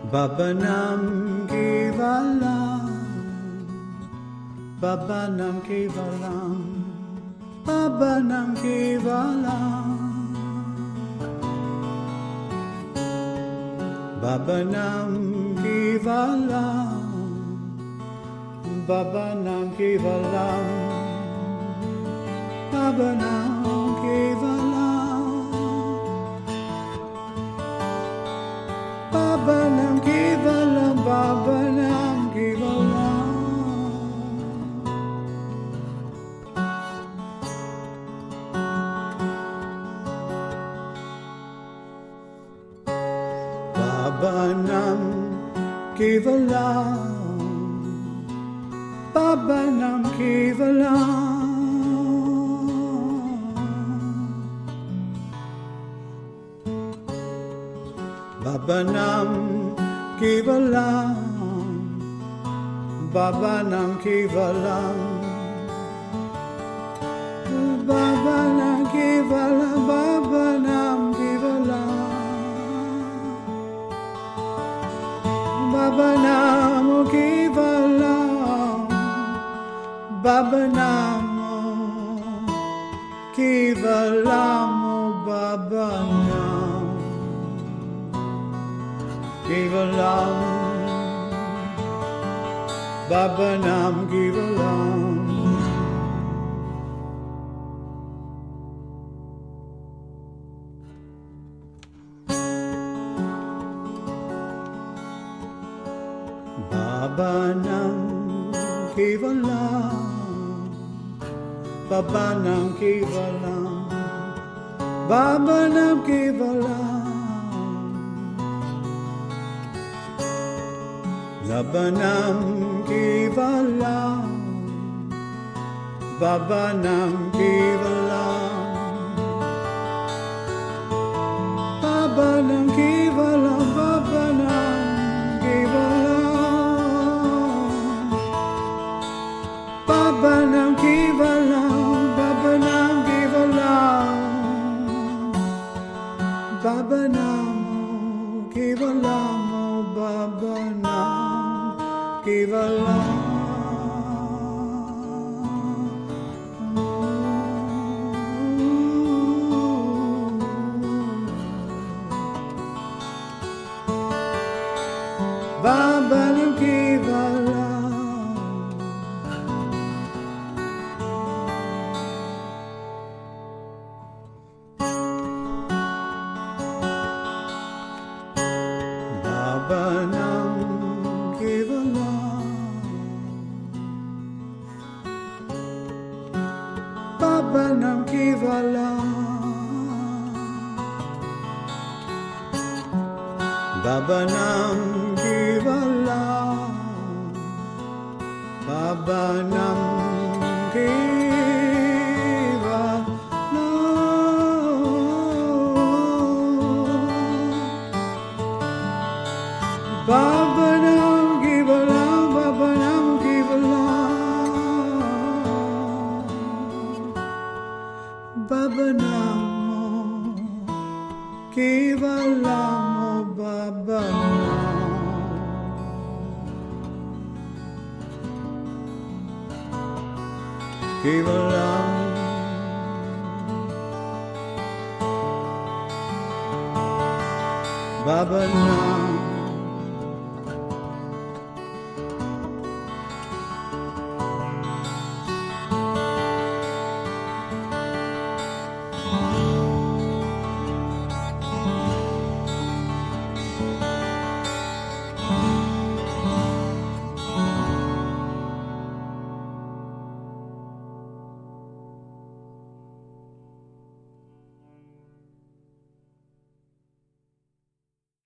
Baba Nam Kevalam, Baba Nam Kevalam, Baba Nam Kevalam, Baba Nam Kevalam, Baba Nam Kevalam, Baba Nam Kevalam, Baba Nam Kevalam, Baba Nam Kevalam. Baba Nam Kevalam, Baba Nam Kevalam, Baba Nam Kevalam, Baba Nam Kevalam, Baba Nam Kevalam, Baba Nam Kevalam, Baba Nam Kevalam, Baba Nam Kevalam, Baba Nam Kevalam, Baba Nam Kevalam. Baba Nam Kevalam, Baba Nam Kevalam, Baba Nam Kevalam, Baba Nam Kevalam, Baba Nam Kevalam, Baba Nam Kevalam, Baba Nam Kevalam, Baba Nam Kevalam, Baba Nam Kevalam, Baba Nam Kevalam, Baba Nam Kevalam. Baba Nam Kevalam, Baba Nam Kevalam, Baba Nam Kevalam, Baba Nam Kevalam, Baba Nam Kevalam, Baba Nam Kevalam, Baba Nam Kevalam, Baba Nam Kevalam, Baba Nam Kevalam, Baba Nam